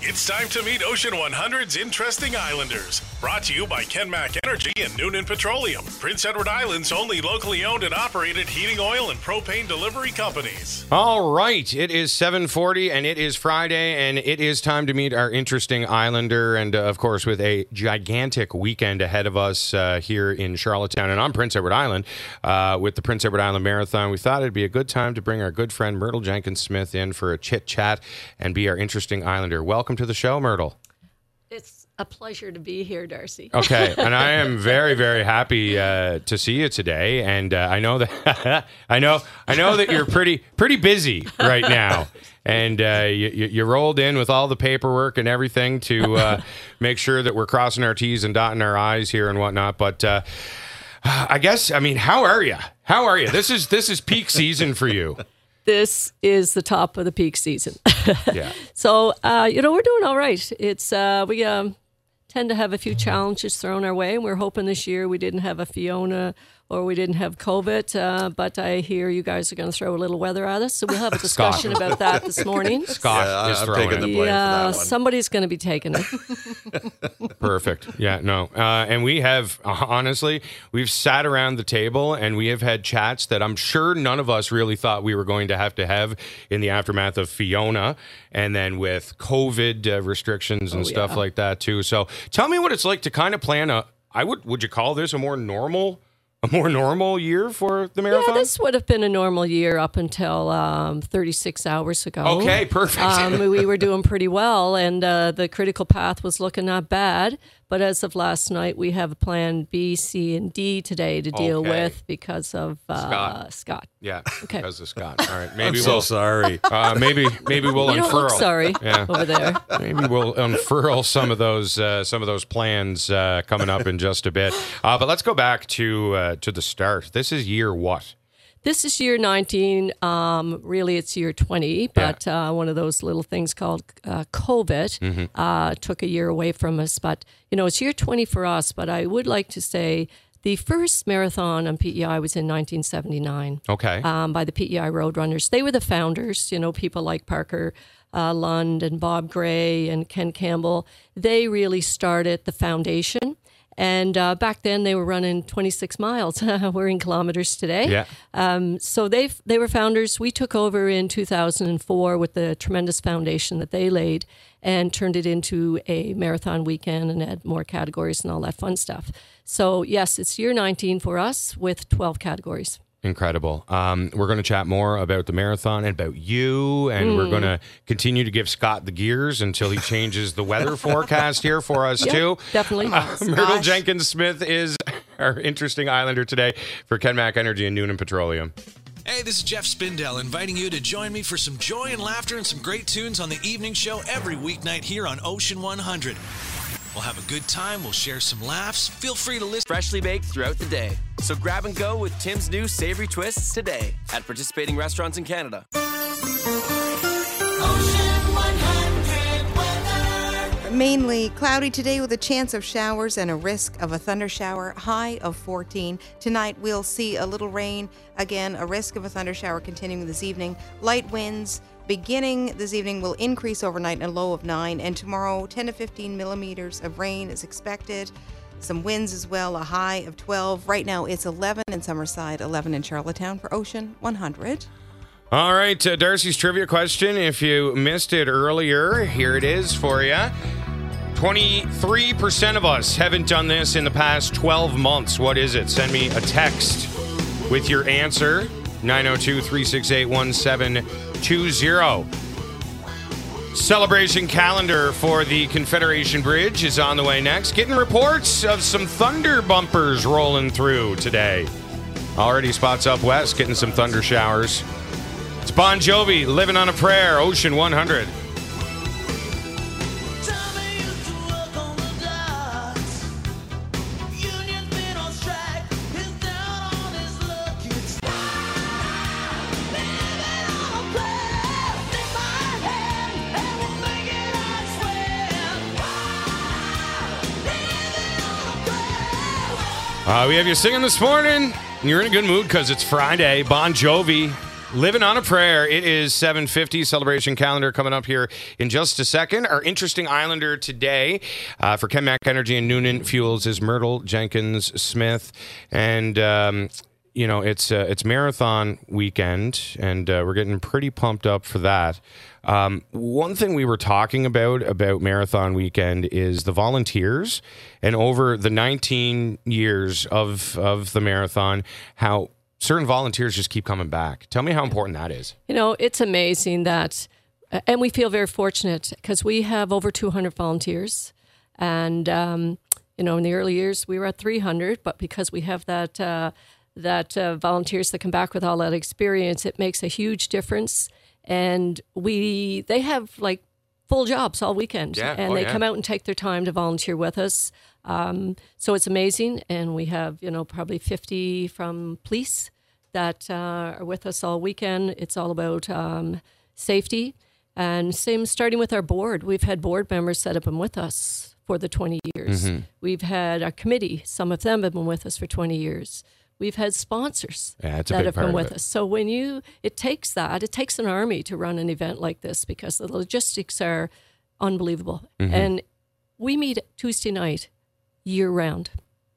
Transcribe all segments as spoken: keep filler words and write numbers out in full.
It's time to meet Ocean one hundred's Interesting Islanders. Brought to you by Kenmac Energy and Noonan Petroleum, Prince Edward Island's only locally owned and operated heating oil and propane delivery companies. All right, it is seven forty and it is Friday, and it is time to meet our Interesting Islander. And uh, of course, with a gigantic weekend ahead of us uh, here in Charlottetown and on Prince Edward Island uh, with the Prince Edward Island Marathon, we thought it'd be a good time to bring our good friend Myrtle Jenkins Smith in for a chit chat and be our Interesting Islander. Welcome to the show, Myrtle. It's a pleasure to be here, Darcy. Okay, and I am very, very happy uh, to see you today. And uh, I know that I know I know that you're pretty pretty busy right now, and uh, you, you rolled in with all the paperwork and everything to uh, make sure that we're crossing our T's and dotting our I's here and whatnot. But uh, I guess I mean, how are you? How are you? This is this is peak season for you. This is the top of the peak season. Yeah. So, uh, you know, we're doing all right. It's uh, we um, tend to have a few challenges thrown our way, and we're hoping this year we didn't have a Fiona or we didn't have COVID. Uh, but I hear you guys are going to throw a little weather at us, so we'll have a discussion about that this morning. Scott Yeah, is I'm throwing taking it. the blame Yeah, for that one. somebody's going to be taking it. Perfect. Yeah, no. Uh, and we have, uh, honestly, we've sat around the table and we have had chats that I'm sure none of us really thought we were going to have to have in the aftermath of Fiona, and then with COVID uh, restrictions and Oh, stuff yeah. like that too. So tell me what it's like to kind of plan a, I would, would you call this a more normal A more normal year for the marathon? Yeah, this would have been a normal year up until um, thirty-six hours ago. Okay, perfect. Um, we were doing pretty well, and uh, the critical path was looking not bad. But as of last night, we have plan B, C, and D today to deal Okay. with because of uh, Scott. Scott. Yeah, Okay. because of Scott. All right, I'm maybe so we'll sorry. uh, maybe maybe we'll You don't unfurl. look sorry Yeah. over there. Maybe we'll unfurl some of those uh, some of those plans uh, coming up in just a bit. Uh, but let's go back to uh, to the start. This is year what? This is year nineteen. Um, really, it's year twenty, but uh, one of those little things called uh, COVID Mm-hmm. uh, took a year away from us. But, you know, it's year twenty for us. But I would like to say the first marathon on P E I was in nineteen seventy-nine Okay. um, by the P E I Roadrunners. They were the founders, you know, people like Parker uh, Lund and Bob Gray and Ken Campbell. They really started the foundation. And uh, back then they were running twenty-six miles. We're in kilometers today. Yeah. Um, so they they were founders. We took over in two thousand four with the tremendous foundation that they laid and turned it into a marathon weekend and had more categories and all that fun stuff. So yes, it's year nineteen for us with twelve categories. Incredible. Um, we're going to chat more about the marathon and about you, and Mm. we're going to continue to give Scott the gears until he changes the weather forecast here for us, Yeah, too. definitely. Uh, Myrtle Jenkins Smith is our Interesting Islander today for Kenmac Energy and Noonan Petroleum. Hey, this is Jeff Spindell inviting you to join me for some joy and laughter and some great tunes on the evening show every weeknight here on Ocean one hundred. We'll have a good time, we'll share some laughs. Feel free to listen. Freshly baked throughout the day. So grab and go with Tim's new savory twists today at participating restaurants in Canada. Mainly cloudy today with a chance of showers and a risk of a thunder shower, high of fourteen. Tonight we'll see a little rain. Again, a risk of a thunder shower continuing this evening. Light winds beginning this evening will increase overnight and a low of nine. And tomorrow, ten to fifteen millimeters of rain is expected. Some winds as well, a high of twelve. Right now it's eleven in Summerside, eleven in Charlottetown for Ocean one hundred. All right, uh, Darcy's trivia question. If you missed it earlier, here it is for you. twenty-three percent of us haven't done this in the past twelve months. What is it? Send me a text with your answer. nine oh two, three six eight, one seven two zero. Celebration calendar for the Confederation Bridge is on the way next. Getting reports of some thunder bumpers rolling through today. Already spots up west, getting some thunder showers. It's Bon Jovi, Living on a Prayer, Ocean one hundred. Uh, we have you singing this morning. You're in a good mood because it's Friday. Bon Jovi, Living on a prayer. It is seven fifty. Celebration calendar coming up here in just a second. Our interesting Islander today uh, for Kenmac Energy and Noonan Fuels is Myrtle Jenkins Smith. And, um, you know, it's uh, it's marathon weekend, and uh, we're getting pretty pumped up for that. Um, one thing we were talking about about marathon weekend is the volunteers, and over the nineteen years of of the marathon, how certain volunteers just keep coming back. Tell me how important that is. You know, it's amazing that, and we feel very fortunate because we have over two hundred volunteers. And, um, you know, in the early years, we were at three hundred, but because we have that, uh, that uh, volunteers that come back with all that experience, it makes a huge difference. And we, they have like full jobs all weekend, yeah. and oh, they yeah. come out and take their time to volunteer with us. Um, so it's amazing. And we have, you know, probably fifty from police that uh, are with us all weekend. It's all about um, safety. And same starting with our board. We've had board members that have been with us for the twenty years. Mm-hmm. We've had our committee. Some of them have been with us for twenty years. We've had sponsors Yeah, it's a that big have part been of with it. us. So when you, it takes that, it takes an army to run an event like this because the logistics are unbelievable. Mm-hmm. And we meet Tuesday night year round,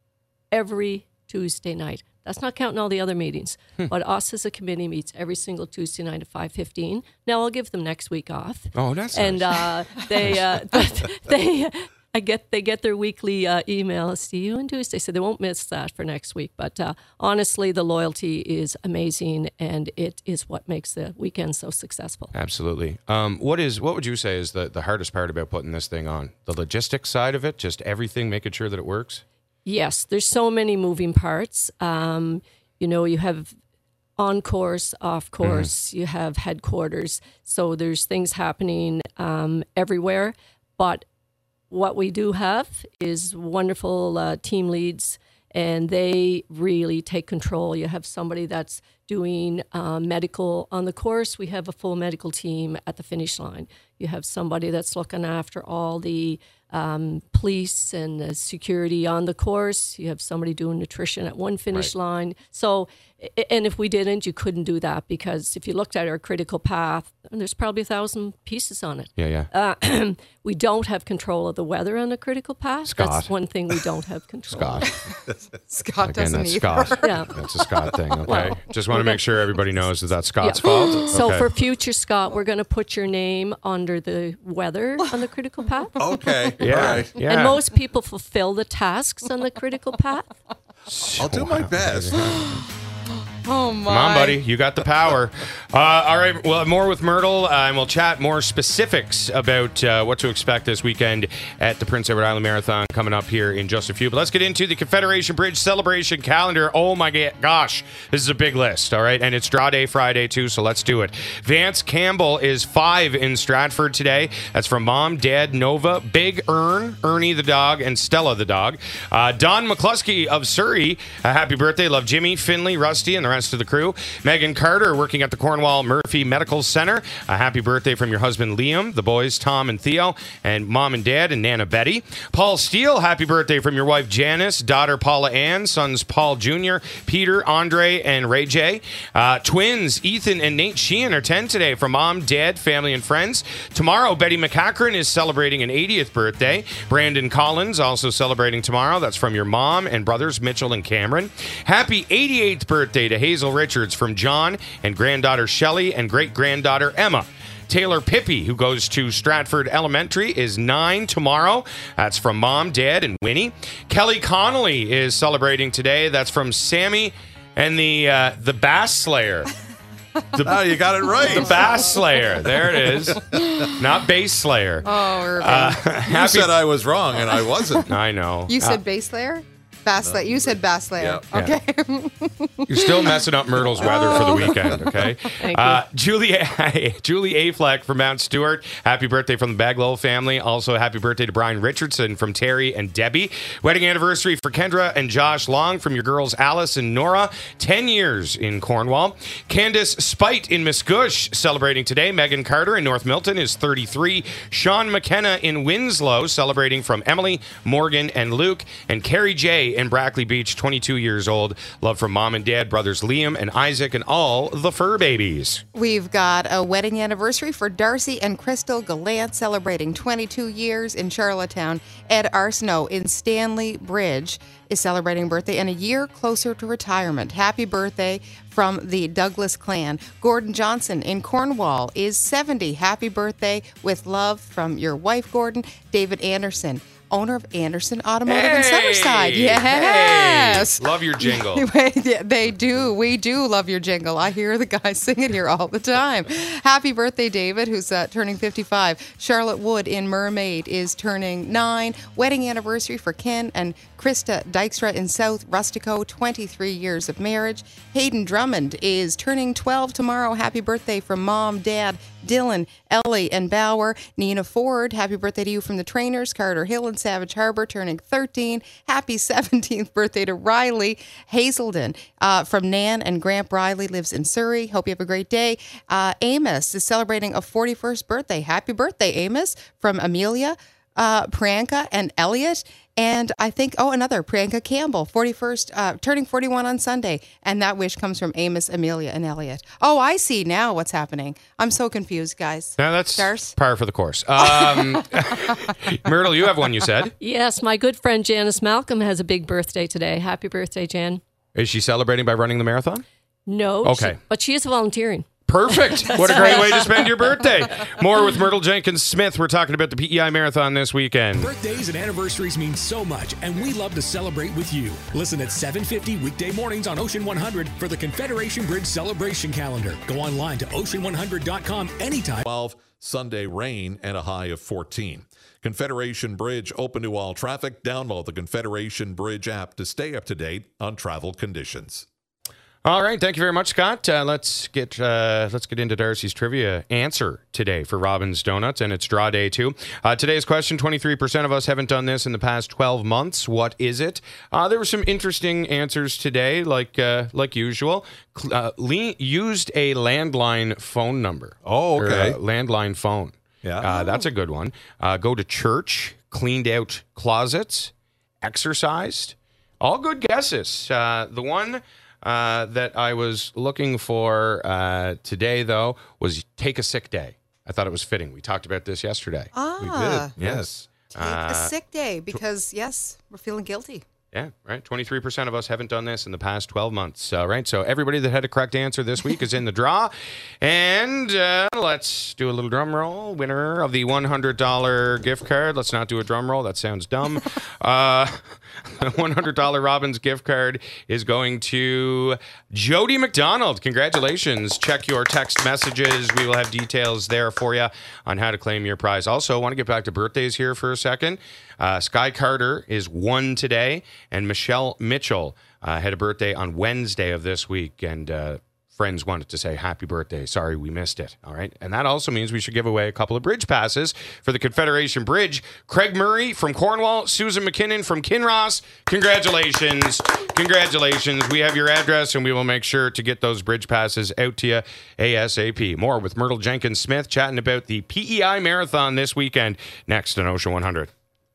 every Tuesday night. That's not counting all the other meetings. Hmm. But us as a committee meets every single Tuesday night at five fifteen. Now I'll give them next week off. Oh, that's And nice. uh, they, uh, they, I get, they get their weekly uh, email. See you on Tuesday, so they won't miss that for next week. But uh, honestly, the loyalty is amazing, and it is what makes the weekend so successful. Absolutely. Um, what is what would you say is the, the hardest part about putting this thing on? The logistics side of it, just everything, making sure that it works? Yes, there's so many moving parts. Um, you know, you have on course, off course, you have headquarters. So there's things happening um, everywhere. But what we do have is wonderful uh, team leads, and they really take control. You have somebody that's doing uh, medical on the course. We have a full medical team at the finish line. You have somebody that's looking after all the um, police and the security on the course. You have somebody doing nutrition at one finish Right. line. So, and if we didn't, you couldn't do that, because if you looked at our critical path, there's probably a thousand pieces on it. Yeah, yeah. Uh, we don't have control of the weather on the critical path. Scott. That's one thing we don't have control Scott. of. Scott Again, doesn't that's either. Scott. Yeah. That's a Scott thing. Okay. Well, Just want to make sure everybody knows that that's Scott's Yeah. fault. So Okay. for future, Scott, we're going to put your name under the weather on the critical path. Okay. yeah, All right. yeah. And most people fulfill the tasks on the critical path. I'll do my best. Oh my! Come on, buddy. You got the power. Uh, all right. Well, more with Myrtle, uh, and we'll chat more specifics about uh, what to expect this weekend at the Prince Edward Island Marathon coming up here in just a few. But let's get into the Confederation Bridge celebration calendar. Oh, my ga- gosh. This is a big list, all right? And it's Draw Day Friday, too, so let's do it. Vance Campbell is five in Stratford today. That's from Mom, Dad, Nova, Big Ern, Ernie the dog, and Stella the dog. Uh, Don McCluskey of Surrey, a happy birthday. Love Jimmy, Finley, Rusty, and the rest of the crew. Megan Carter, working at the Cornwall Murphy Medical Center. A happy birthday from your husband, Liam, the boys, Tom and Theo, and Mom and Dad, and Nana Betty. Paul Steele, happy birthday from your wife, Janice, daughter, Paula Ann, sons, Paul Junior, Peter, Andre, and Ray J. Uh, twins, Ethan and Nate Sheehan are ten today from Mom, Dad, family, and friends. Tomorrow, Betty McCachran is celebrating an eightieth birthday. Brandon Collins also celebrating tomorrow. That's from your mom and brothers, Mitchell and Cameron. Happy eighty-eighth birthday to Hazel Richards from John and granddaughter Shelley and great-granddaughter Emma. Taylor Pippi, who goes to Stratford Elementary, is nine tomorrow. That's from Mom, Dad, and Winnie. Kelly Connolly is celebrating today. That's from Sammy and the uh, the Bass Slayer. Oh, you got it right. The Bass Slayer. There it is. Not Bass Slayer. Oh, Irving. Uh, You happy- said I was wrong, and I wasn't. I know. you Uh, said bass layer? Bass layer. You said bass layer. Yeah. Okay. You're still messing up Myrtle's weather for the weekend, okay? Thank Uh, Julie, Julie Afleck from Mount Stewart. Happy birthday from the Baglow family. Also, happy birthday to Brian Richardson from Terry and Debbie. Wedding anniversary for Kendra and Josh Long from your girls Alice and Nora. ten years in Cornwall. Candace Spite in Miscouche celebrating today. Megan Carter in North Milton is thirty-three. Sean McKenna in Winslow celebrating from Emily, Morgan, and Luke. And Carrie J in Brackley Beach, twenty-two years old. Love from mom and dad, brothers Liam and Isaac, and all the fur babies. We've got a wedding anniversary for Darcy and Crystal Gallant, celebrating twenty-two years in Charlottetown. Ed Arsenault in Stanley Bridge is celebrating a birthday and a year closer to retirement. Happy birthday from the Douglas clan. Gordon Johnson in Cornwall is seventy. Happy birthday with love from your wife, Gordon. David Anderson, owner of Anderson Automotive in Hey! Summerside. Yes. Hey! Love your jingle. Yeah, they do. We do love your jingle. I hear the guys sing it here all the time. Happy birthday, David, who's uh, turning fifty-five. Charlotte Wood in Mermaid is turning nine. Wedding anniversary for Ken and Krista Dykstra in South Rustico, twenty-three years of marriage. Hayden Drummond is turning twelve tomorrow. Happy birthday from mom, dad, Dylan, Ellie, and Bauer. Nina Ford, happy birthday to you from the Trainers. Carter Hill in Savage Harbor, turning thirteen. Happy seventeenth birthday to Riley Hazelden uh, from Nan and Gramp Riley, lives in Surrey. Hope you have a great day. Uh, Amos is celebrating a forty-first birthday. Happy birthday, Amos, from Amelia, uh, Priyanka, and Elliot. And I think, oh, another, Priyanka Campbell, forty-first, uh, turning forty-one on Sunday. And that wish comes from Amos, Amelia, and Elliot. Oh, I see now what's happening. I'm so confused, guys. Now that's Stars? par for the course. Um, Myrtle, you have one, you said. Yes, my good friend Janice Malcolm has a big birthday today. Happy birthday, Jan. Is she celebrating by running the marathon? No. Okay. she- but she is volunteering. Perfect. What a great way to spend your birthday. More with Myrtle Jenkins Smith. We're talking about the P E I Marathon this weekend. Birthdays and anniversaries mean so much, and we love to celebrate with you. Listen at seven fifty weekday mornings on Ocean one hundred for the Confederation Bridge celebration calendar. Go online to ocean one hundred dot com anytime. twelve, Sunday rain, and a high of fourteen. Confederation Bridge open to all traffic. Download the Confederation Bridge app to stay up to date on travel conditions. All right, thank you very much, Scott. Uh, let's get uh, let's get into Darcy's trivia answer today for Robin's Donuts, and it's draw day two. Uh, today's question: twenty-three percent of us haven't done this in the past twelve months. What is it? Uh, there were some interesting answers today, like uh, like usual. Cl- Uh, le- used a landline phone number. Oh, okay. Or, uh, landline phone. Yeah. uh, that's a good one. Uh, go to church, cleaned out closets, exercised. All good guesses. Uh, the one. Uh, that I was looking for uh, today, though, was take a sick day. I thought it was fitting. We talked about this yesterday. Ah, We did. Yes. take Uh, a sick day because, yes, we're feeling guilty. Yeah, right. twenty-three percent of us haven't done this in the past twelve months. Uh, right. So everybody that had a correct answer this week is in the draw. And uh, let's do a little drum roll. Winner of the one hundred dollars gift card. Let's not do a drum roll. That sounds dumb. uh, the one hundred dollars Robbins gift card is going to Jody McDonald. Congratulations. Check your text messages. We will have details there for you on how to claim your prize. Also, I want to get back to birthdays here for a second. Uh, Sky Carter is one today, and Michelle Mitchell uh, had a birthday on Wednesday of this week, and uh, friends wanted to say happy birthday. Sorry we missed it. All right. And that also means we should give away a couple of bridge passes for the Confederation Bridge. Craig Murray from Cornwall, Susan McKinnon from Kinross. Congratulations. Congratulations. We have your address, and we will make sure to get those bridge passes out to you ASAP. More with Myrtle Jenkins Smith chatting about the P E I Marathon this weekend next on Ocean one hundred.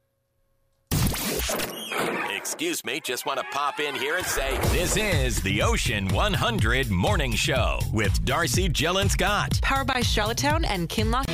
Excuse me, just want to pop in here and say this is the Ocean one hundred Morning Show with Darcy, Jill, and Scott. Powered by Charlottetown and Kinloch.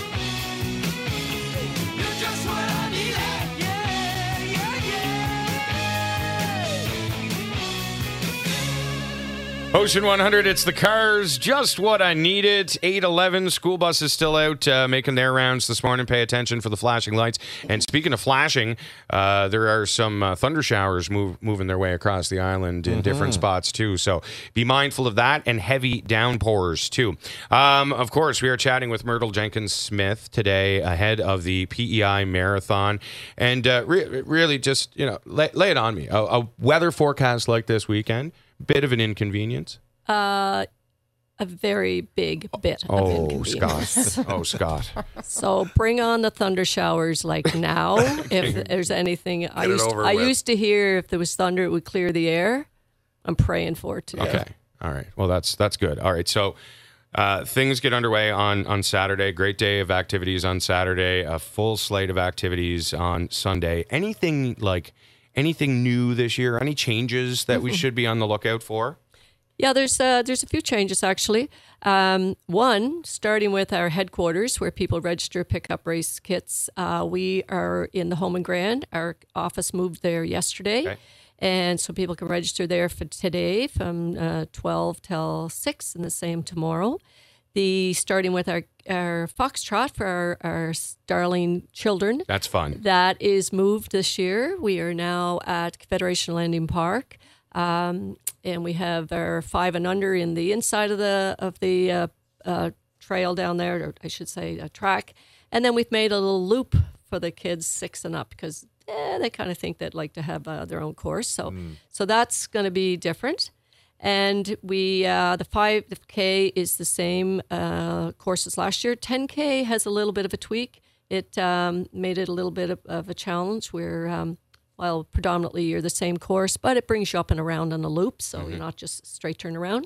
Ocean one hundred, it's the cars, just what I needed. eight eleven, school bus is still out uh, making their rounds this morning. Pay attention for the flashing lights. And speaking of flashing, uh, there are some uh, thunder showers move, moving their way across the island in mm-hmm. different spots, too. So be mindful of that, and heavy downpours, too. Um, of course, we are chatting with Myrtle Jenkins Smith today ahead of the P E I Marathon. And uh, re- really just, you know, lay, lay it on me. A, a weather forecast like this weekend, bit of an inconvenience. Uh, a very big bit of oh, inconvenience. Scott. Oh, Scott. So bring on the thunder showers like now. If there's anything, I used, I used to hear if there was thunder, it would clear the air. I'm praying for it today. Okay. All right. Well, that's that's good. All right. So uh, things get underway on, on Saturday. Great day of activities on Saturday. A full slate of activities on Sunday. Anything like anything new this year? Any changes that we should be on the lookout for? Yeah, there's uh, there's a few changes actually. Um, one, starting with our headquarters where people register, pick up race kits. Uh, we are in the Home and Grand. Our office moved there yesterday. Okay. And so people can register there for today from uh, twelve till six and the same tomorrow. The starting with our, our Foxtrot for our, our darling children. That's fun. That is moved this year. We are now at Confederation Landing Park. Um, and we have our five and under in the inside of the of the uh, uh, trail down there, or I should say a track. And then we've made a little loop for the kids six and up because eh, they kind of think they'd like to have uh, their own course. So mm. so that's going to be different. And we uh, the five K is the same uh, course as last year. ten K has a little bit of a tweak. It um, made it a little bit of, of a challenge where um, well, predominantly you're the same course, but it brings you up and around on a loop, so mm-hmm. you're not just straight turn around.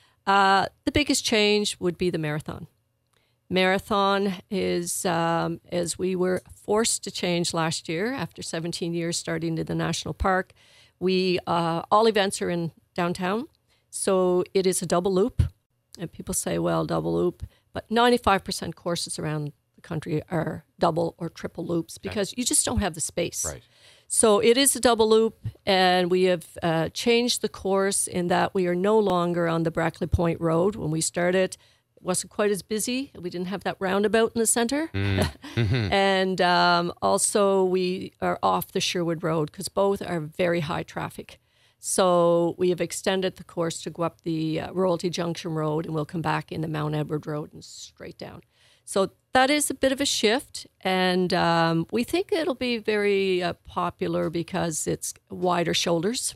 Uh, the biggest change would be the marathon. Marathon is, um, as we were forced to change last year after seventeen years starting in the national park, we uh, all events are in downtown, so it is a double loop. And people say, well, double loop, but ninety-five percent courses around the country are double or triple loops because you just don't have the space. Right. So it is a double loop, and we have uh, changed the course in that we are no longer on the Brackley Point Road. When we started, it wasn't quite as busy. We didn't have that roundabout in the center. Mm-hmm. and um, also we are off the Sherwood Road because both are very high traffic. So we have extended the course to go up the uh, Royalty Junction Road, and we'll come back in the Mount Edward Road and straight down. So that is a bit of a shift, and um, we think it'll be very uh, popular because it's wider shoulders.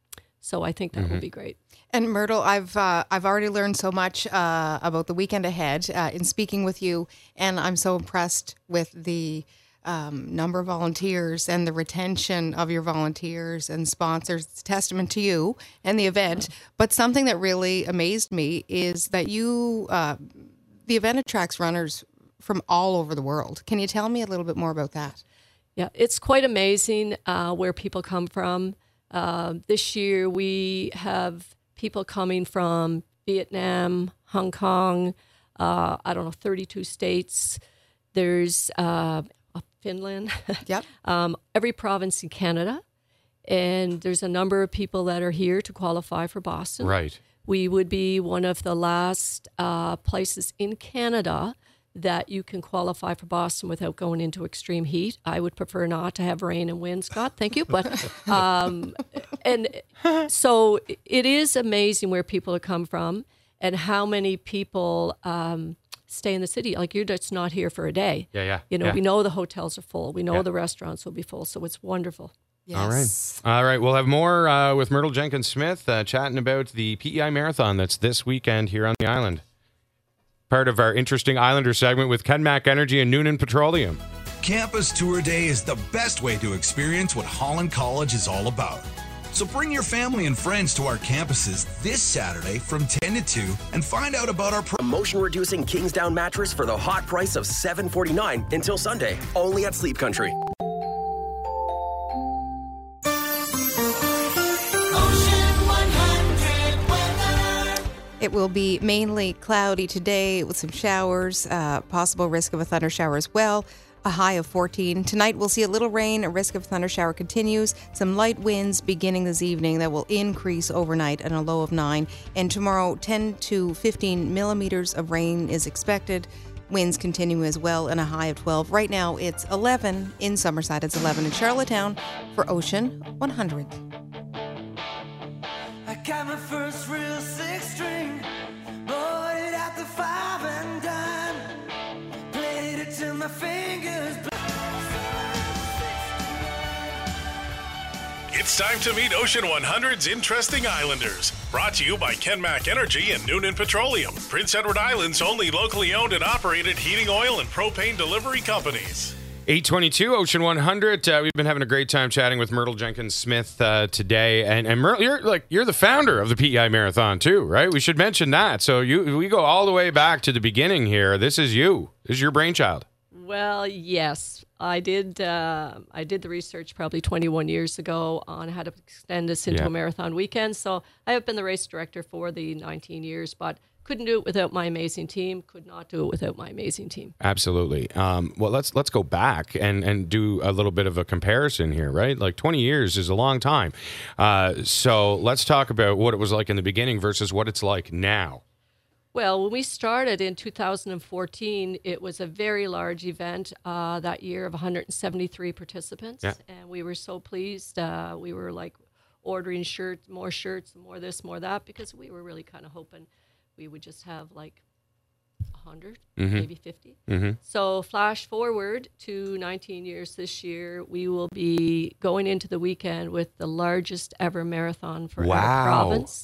So I think that mm-hmm. will be great. And Myrtle, I've uh, I've already learned so much uh, about the weekend ahead uh, in speaking with you, and I'm so impressed with the um, number of volunteers and the retention of your volunteers and sponsors. It's a testament to you and the event. But something that really amazed me is that you. Uh, The event attracts runners from all over the world. Can you tell me a little bit more about that? Yeah, it's quite amazing uh, where people come from. Uh, this year we have people coming from Vietnam, Hong Kong, uh, I don't know, thirty-two states. There's uh, Finland, yep. um, every province in Canada. And there's a number of people that are here to qualify for Boston. Right. We would be one of the last uh, places in Canada that you can qualify for Boston without going into extreme heat. I would prefer not to have rain and wind, Scott. Thank you. But um, and so it is amazing where people have come from and how many people um, stay in the city. Like you're just not here for a day. Yeah, yeah. You know, yeah. we know the hotels are full. We know yeah. the restaurants will be full. So it's wonderful. Yes. All right. All right. We'll have more uh, with Myrtle Jenkins-Smith uh, chatting about the P E I Marathon that's this weekend here on the island. Part of our interesting Islander segment with Kenmac Energy and Noonan Petroleum. Campus Tour Day is the best way to experience what Holland College is all about. So bring your family and friends to our campuses this Saturday from ten to two and find out about our pro- motion-reducing Kingsdown mattress for the hot price of seven forty-nine until Sunday, only at Sleep Country. It will be mainly cloudy today with some showers, uh, possible risk of a thunder shower as well, a high of fourteen. Tonight we'll see a little rain, a risk of thunder shower continues, some light winds beginning this evening that will increase overnight and a low of nine. And tomorrow ten to fifteen millimeters of rain is expected. Winds continue as well and a high of twelve. Right now it's eleven in Summerside, it's eleven in Charlottetown for Ocean one hundred. I got my first real six string, bought it at the five and dime, played it till my fingers. It's time to meet Ocean one hundred's interesting Islanders. Brought to you by Kenmac Energy and Noonan Petroleum, Prince Edward Island's only locally owned and operated heating oil and propane delivery companies. eight twenty-two Ocean one hundred. Uh, we've been having a great time chatting with Myrtle Jenkins-Smith uh, today, and and Myrtle, you're like you're the founder of the P E I Marathon too, right? We should mention that. So you we go all the way back to the beginning here. This is you. This is your brainchild. Well, yes. I did uh, I did the research probably twenty-one years ago on how to extend this into Yeah. a marathon weekend. So I have been the race director for the nineteen years, but couldn't do it without my amazing team. Could not do it without my amazing team. Absolutely. Um, well, let's let's go back and, and do a little bit of a comparison here, right? Like twenty years is a long time. Uh, so let's talk about what it was like in the beginning versus what it's like now. Well, when we started in two thousand fourteen, it was a very large event uh, that year of one hundred seventy-three participants. Yeah. And we were so pleased. Uh, we were like ordering shirts, more shirts, more this, more that, because we were really kind of hoping we would just have like one hundred, Mhm. maybe fifty. Mhm. So flash forward to nineteen years this year, we will be going into the weekend with the largest ever marathon for Wow. our province.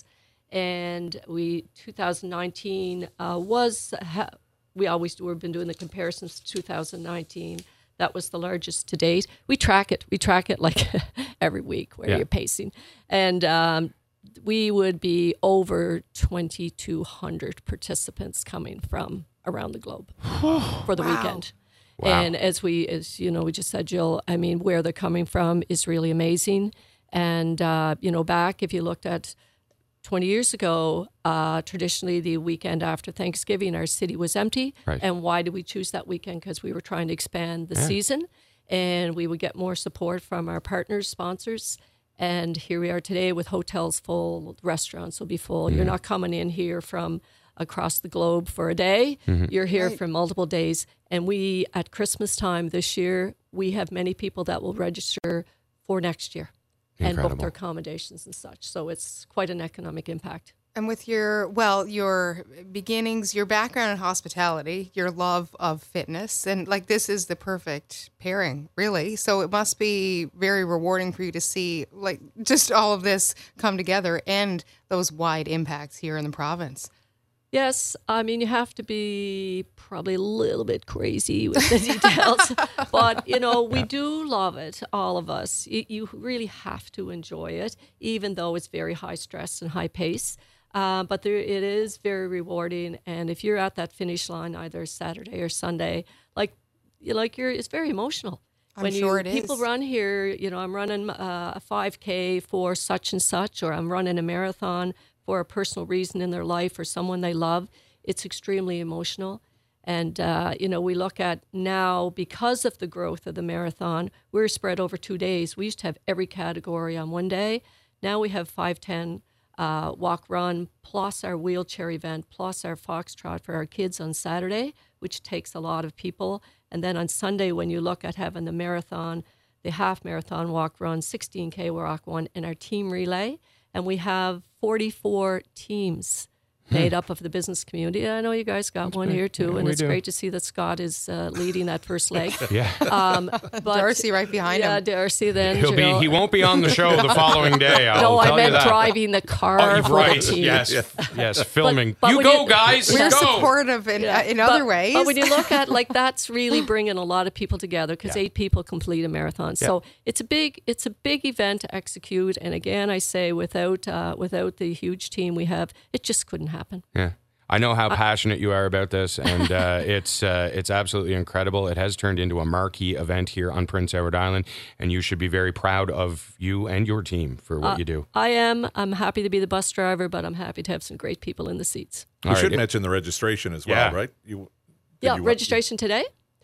And we, two thousand nineteen uh, was, ha, we always do, we've been doing the comparisons to two thousand nineteen. That was the largest to date. We track it. We track it like every week where Yeah. you're pacing. And um, we would be over twenty-two hundred participants coming from around the globe for the Wow. weekend. Wow. And as we, as you know, we just said, Jill, I mean, where they're coming from is really amazing. And, uh, you know, back, if you looked at twenty years ago, uh, traditionally the weekend after Thanksgiving, our city was empty. Right. And why did we choose that weekend? Because we were trying to expand the Yeah. season, and we would get more support from our partners, sponsors. And here we are today with hotels full, restaurants will be full. You're not coming in here from across the globe for a day. You're here Right. for multiple days. And we, at Christmas time this year, we have many people that will register for next year and book Incredible. their accommodations and such. So it's quite an economic impact. And with your, well, your beginnings, your background in hospitality, your love of fitness, and like this is the perfect pairing, really. So it must be very rewarding for you to see like just all of this come together and those wide impacts here in the province. Yes, I mean, you have to be probably a little bit crazy with the details, but, you know, we do love it, all of us. You, you really have to enjoy it, even though it's very high stress and high pace. Uh, but there, it is very rewarding, and if you're at that finish line, either Saturday or Sunday, like, you like you're, it's very emotional. I'm when sure you, it people is. run here, you know, I'm running uh, a five K for such and such, or I'm running a marathon for a personal reason in their life or someone they love. It's extremely emotional. And, uh, you know, we look at now, because of the growth of the marathon, we're spread over two days. We used to have every category on one day. Now we have five ten uh, walk, run, plus our wheelchair event, plus our foxtrot for our kids on Saturday, which takes a lot of people. And then on Sunday, when you look at having the marathon, the half marathon walk, run, sixteen K walk, one, and our team relay. And we have forty-four teams made up of the business community. I know you guys got one here too, Yeah, and we it's do. great to see that Scott is uh, leading that first leg. Yeah. Um, but, Darcy right behind yeah, him. Darcy then. He'll you be. know. He won't be on the show the following day. I'll No, I tell you meant that. driving the car Oh, for right. the team. Yes. Yes. Filming. but you when go, you- guys. We're go. supportive in, Yeah. uh, in But- other ways. But when you look at, like, that's really bringing a lot of people together, because Yeah. eight people complete a marathon. So it's a big it's a big event to execute. And again, I say without uh, without the huge team we have, it just couldn't happen. Yeah. I know how passionate you are about this, and uh, it's uh, it's absolutely incredible. It has turned into a marquee event here on Prince Edward Island, and you should be very proud of you and your team for what Uh, you do. I am. I'm happy to be the bus driver, but I'm happy to have some great people in the seats. You All right. should mention the registration as well, Yeah. right? You, Yeah, you- registration today.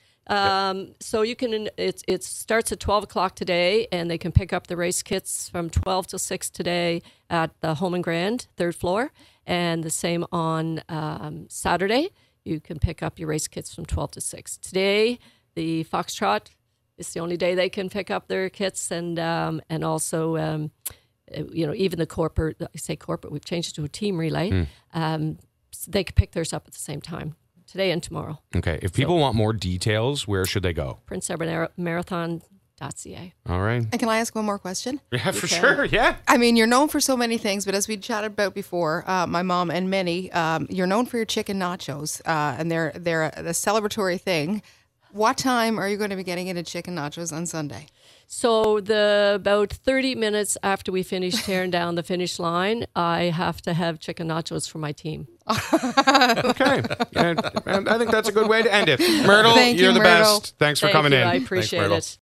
Um, So you can. It it starts at twelve o'clock today, and they can pick up the race kits from twelve till six today at the Home and Grand third floor, and the same on um, Saturday. You can pick up your race kits from twelve to six. Today, the Foxtrot is the only day they can pick up their kits, and um, and also. Um, uh, you know, even the corporate, I say corporate, we've changed it to a team relay. Hmm. Um, so they can pick theirs up at the same time, today and tomorrow. Okay. If people want more details, where should they go? Prince Edward Marathon dot c a. All right. And can I ask one more question? Yeah, for can. sure. Yeah. I mean, you're known for so many things, but as we chatted about before, uh, my mom and many, um, you're known for your chicken nachos, uh, and they're they're a celebratory thing. What time are you going to be getting into chicken nachos on Sunday? So the about thirty minutes after we finish tearing down the finish line, I have to have chicken nachos for my team. Okay. And, and I think that's a good way to end it. Myrtle, Thank you're you, the Myrtle. best. Thanks for Thank coming you. in. I appreciate Thanks, it.